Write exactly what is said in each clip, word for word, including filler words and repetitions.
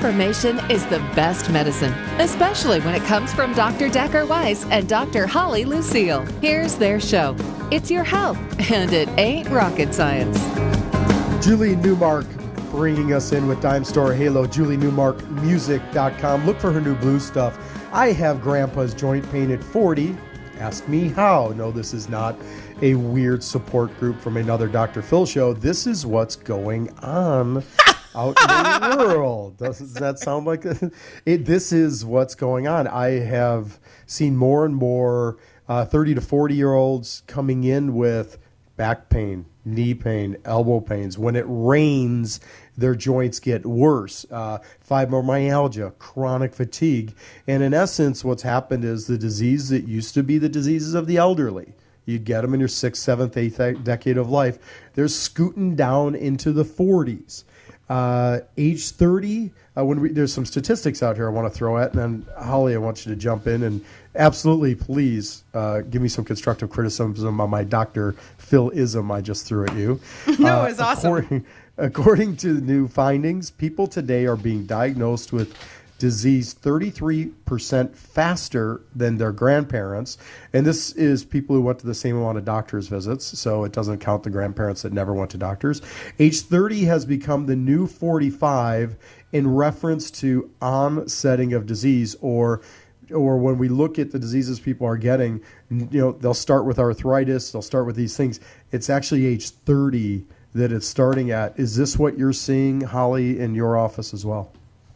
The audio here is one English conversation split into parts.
Information is the best medicine, especially when it comes from Doctor Decker Weiss and Doctor Holly Lucille. Here's their show. It's your health, and it ain't rocket science. Julie Newmark bringing us in with Dime Store Halo, julie newmark music dot com. Look for her new blues stuff. I have Grandpa's joint pain at forty. Ask me how. No, this is not a weird support group from another Doctor Phil show. This is what's going on out in the world. Doesn't that sound like a, it? This is what's going on. I have seen more and more uh, thirty to forty year olds coming in with back pain, knee pain, elbow pains. When it rains, their joints get worse. Uh, fibromyalgia, chronic fatigue. And in essence, what's happened is the disease that used to be the diseases of the elderly, you'd get them in your sixth, seventh, eighth decade of life, they're scooting down into the forties. Uh, age thirty, uh, when we, there's some statistics out here I want to throw at, and then Holly, I want you to jump in and absolutely, please uh, give me some constructive criticism on my Doctor Phil-ism I just threw at you. No, uh, it was awesome. According, according to the new findings, people today are being diagnosed with disease thirty-three percent faster than their grandparents. And this is people who went to the same amount of doctor's visits, so it doesn't count the grandparents that never went to doctors. Age thirty has become the new forty-five in reference to onsetting of disease, or or when we look at the diseases people are getting, you know, they'll start with arthritis, they'll start with these things. It's actually age thirty that it's starting at. Is this what you're seeing, Holly, in your office as well?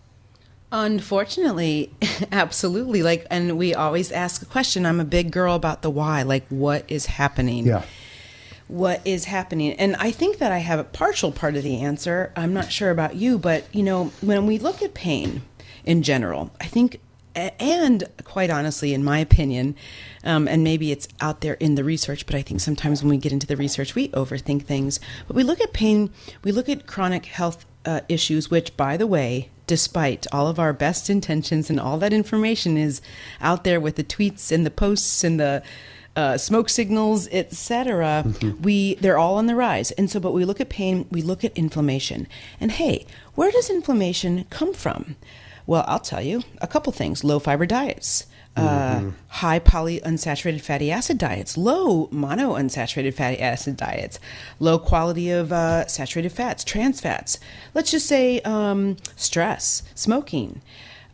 Unfortunately, absolutely. Like, and we always ask a question. I'm a big girl about the why. Like, what is happening? Yeah. What is happening? And I think that I have a partial part of the answer. I'm not sure about you, but you know, when we look at pain in general, I think, and quite honestly, in my opinion, um, and maybe it's out there in the research, but I think sometimes when we get into the research, we overthink things. But we look at pain, we look at chronic health uh, issues, which, by the way, despite all of our best intentions and all that information is out there with the tweets and the posts and the uh, smoke signals, et cetera, mm-hmm. we they're all on the rise. And so, but we look at pain, we look at inflammation. And hey, where does inflammation come from? Well, I'll tell you a couple things. Low fiber diets, mm-hmm. uh, high polyunsaturated fatty acid diets, low monounsaturated fatty acid diets, low quality of uh, saturated fats, trans fats. Let's just say um, stress, smoking,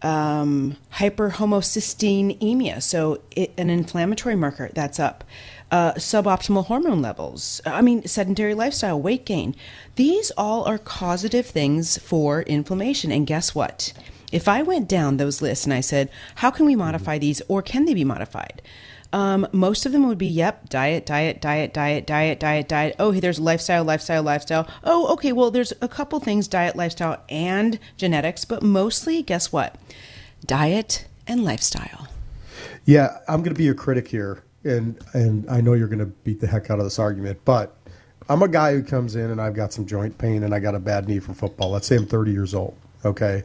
um, hyperhomocysteinemia, so it, an inflammatory marker that's up. Uh, suboptimal hormone levels, I mean, sedentary lifestyle, weight gain. These all are causative things for inflammation. And guess what? If I went down those lists and I said, how can we modify these, or can they be modified? Um, most of them would be, yep, diet, diet, diet, diet, diet, diet, diet. Oh, hey, there's lifestyle, lifestyle, lifestyle. Oh, okay, well, there's a couple things, diet, lifestyle, and genetics, but mostly, guess what? Diet and lifestyle. Yeah, I'm going to be a critic here, and, and I know you're going to beat the heck out of this argument, but I'm a guy who comes in and I've got some joint pain and I got a bad knee from football. Let's say I'm thirty years old, okay?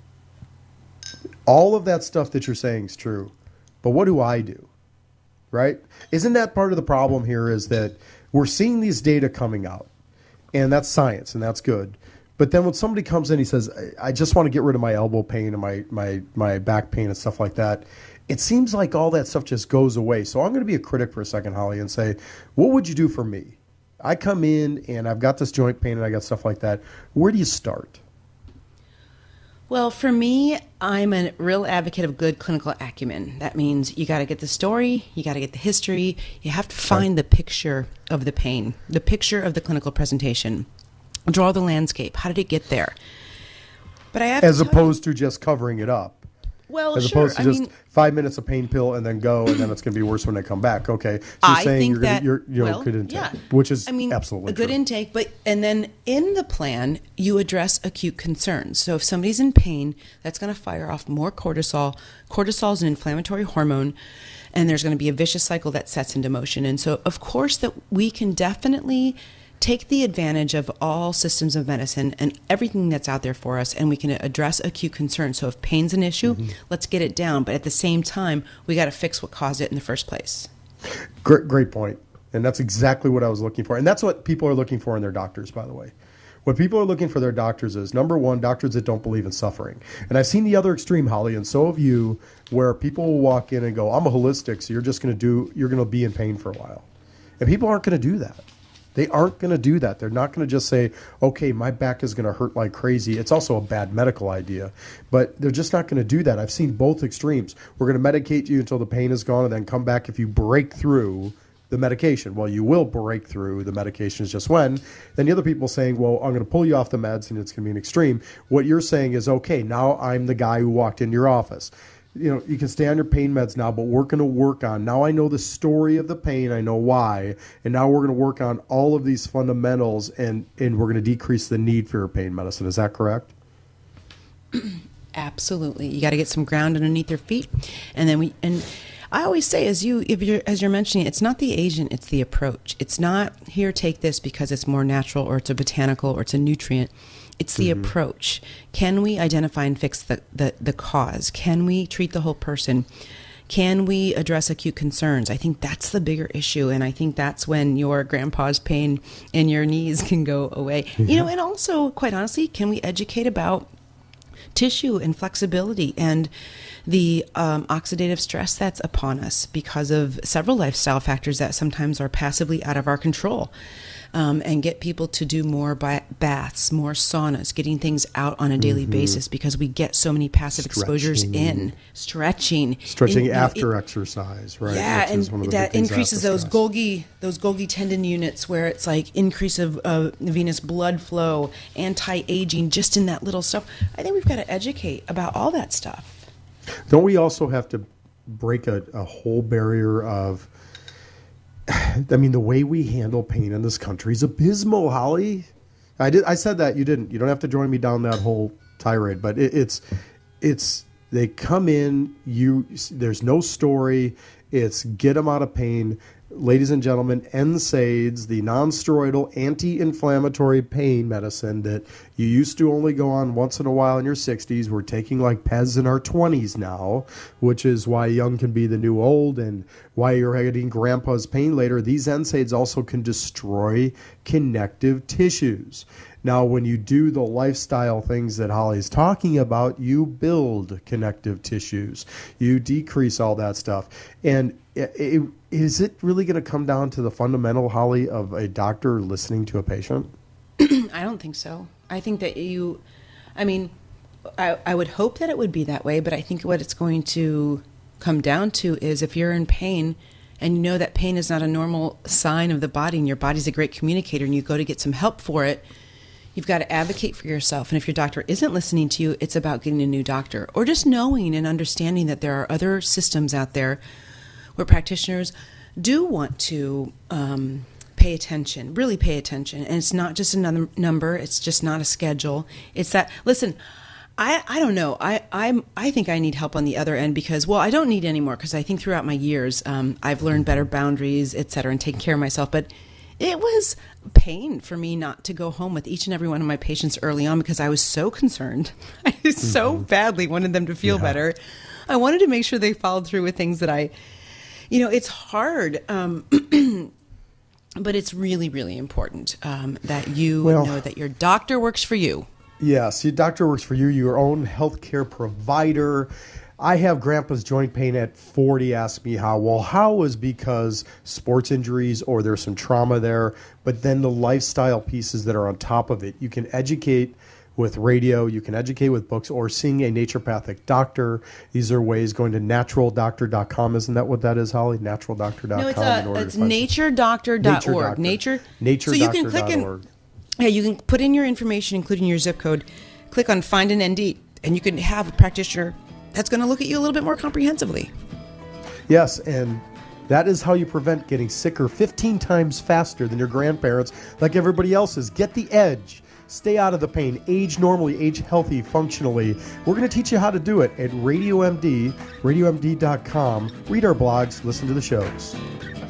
All of that stuff that you're saying is true, but what do I do, right? Isn't that part of the problem here is that we're seeing these data coming out, and that's science, and that's good. But then when somebody comes in, he says, I just want to get rid of my elbow pain and my, my, my back pain and stuff like that, it seems like all that stuff just goes away. So I'm going to be a critic for a second, Holly, and say, what would you do for me? I come in, and I've got this joint pain, and I got stuff like that. Where do you start? Well, for me, I'm a real advocate of good clinical acumen. That means you got to get the story, you got to get the history, you have to find the picture of the pain, the picture of the clinical presentation, draw the landscape. How did it get there? But I have As to opposed you, to just covering it up. Well, As sure. opposed to I just mean, five minutes of pain pill and then go, and then it's going to be worse when they come back. Okay, so you're I saying think you're that going to, you're, you know, well, good intake, yeah. which is I mean, absolutely a good true. intake. But and then in the plan, you address acute concerns. So if somebody's in pain, that's going to fire off more cortisol. Cortisol is an inflammatory hormone, and there's going to be a vicious cycle that sets into motion. And so, of course, that we can definitely take the advantage of all systems of medicine and everything that's out there for us, and we can address acute concerns. So if pain's an issue, mm-hmm. let's get it down. But at the same time, we got to fix what caused it in the first place. Great, great point. And that's exactly what I was looking for. And that's what people are looking for in their doctors, by the way. What people are looking for their doctors is, number one, doctors that don't believe in suffering. And I've seen the other extreme, Holly, and so have you, where people will walk in and go, I'm a holistic, so you're just going to do, you're going to be in pain for a while. And people aren't going to do that. They aren't going to do that. They're not going to just say, okay, my back is going to hurt like crazy. It's also a bad medical idea, but they're just not going to do that. I've seen both extremes. We're going to medicate you until the pain is gone and then come back if you break through the medication. Well, you will break through the medication, is just when. Then the other people saying, well, I'm going to pull you off the meds and it's going to be an extreme. What you're saying is, okay, now I'm the guy who walked into your office. You know, you can stay on your pain meds now, but we're going to work on, now I know the story of the pain, I know why, and now we're going to work on all of these fundamentals, and, and we're going to decrease the need for your pain medicine. Is that correct? Absolutely. You got to get some ground underneath your feet, and then we, and I always say, as you, if you're, as you're mentioning, it's not the agent, it's the approach. It's not, here, take this because it's more natural, or it's a botanical, or it's a nutrient. It's the mm-hmm. approach. Can we identify and fix the, the, the cause? Can we treat the whole person? Can we address acute concerns? I think that's the bigger issue. And I think that's when your grandpa's pain in your knees can go away. Yeah. You know, and also, quite honestly, can we educate about tissue and flexibility and the um, oxidative stress that's upon us because of several lifestyle factors that sometimes are passively out of our control? Um, and get people to do more bi- baths, more saunas, getting things out on a daily mm-hmm. basis, because we get so many passive stretching. exposures in. Stretching. Stretching in, after you know, it, exercise, right? Yeah, and that increases those Golgi, those Golgi tendon units where it's like increase of uh, venous blood flow, anti-aging, just in that little stuff. I think we've got to educate about all that stuff. Don't we also have to break a, a whole barrier of, I mean, the way we handle pain in this country is abysmal, Holly. I did. I said that. You didn't. You don't have to join me down that whole tirade. But it, it's, it's. They come in. You. There's no story. It's get them out of pain, ladies and gentlemen. N SAIDs, the non-steroidal anti-inflammatory pain medicine that you used to only go on once in a while in your sixties. We're taking like Pez in our twenties now, which is why young can be the new old and why you're getting grandpa's pain later. These N SAIDs also can destroy connective tissues. Now, when you do the lifestyle things that Holly's talking about, you build connective tissues. You decrease all that stuff. And it, it, is it really going to come down to the fundamental, Holly, of a doctor listening to a patient? I don't think so. I think that you, I mean, I, I would hope that it would be that way, but I think what it's going to come down to is if you're in pain and you know that pain is not a normal sign of the body and your body's a great communicator and you go to get some help for it, you've got to advocate for yourself. And if your doctor isn't listening to you, it's about getting a new doctor, or just knowing and understanding that there are other systems out there where practitioners do want to um, pay attention, really pay attention. And it's not just another number. It's just not a schedule. It's that, listen, I, I don't know. I I'm, I think I need help on the other end because, well, I don't need any more because I think throughout my years, um, I've learned better boundaries, et cetera, and taking care of myself. But it was pain for me not to go home with each and every one of my patients early on because I was so concerned. I mm-hmm. so badly wanted them to feel yeah. better. I wanted to make sure they followed through with things that I, you know, it's hard, um, but it's really, really important um, that you well, know that your doctor works for you. Yes, your doctor works for you, your own healthcare provider. I have grandpa's joint pain at forty. Ask me how. Well, how is because sports injuries or there's some trauma there, but then the lifestyle pieces that are on top of it. You can educate with radio, you can educate with books, or seeing a naturopathic doctor. These are ways. Going to natural doctor dot com. Isn't that what that is, Holly? natural doctor dot com. No, it's, uh, it's nature doctor dot org. Nature. nature so doctor you can click dot org. in. Yeah, you can put in your information, including your zip code. Click on Find an N D, and you can have a practitioner that's going to look at you a little bit more comprehensively. Yes, and that is how you prevent getting sicker fifteen times faster than your grandparents, like everybody else is. Get the edge. Stay out of the pain. Age normally, age healthy, functionally. We're going to teach you how to do it at Radio M D, radio M D dot com. Read our blogs, listen to the shows.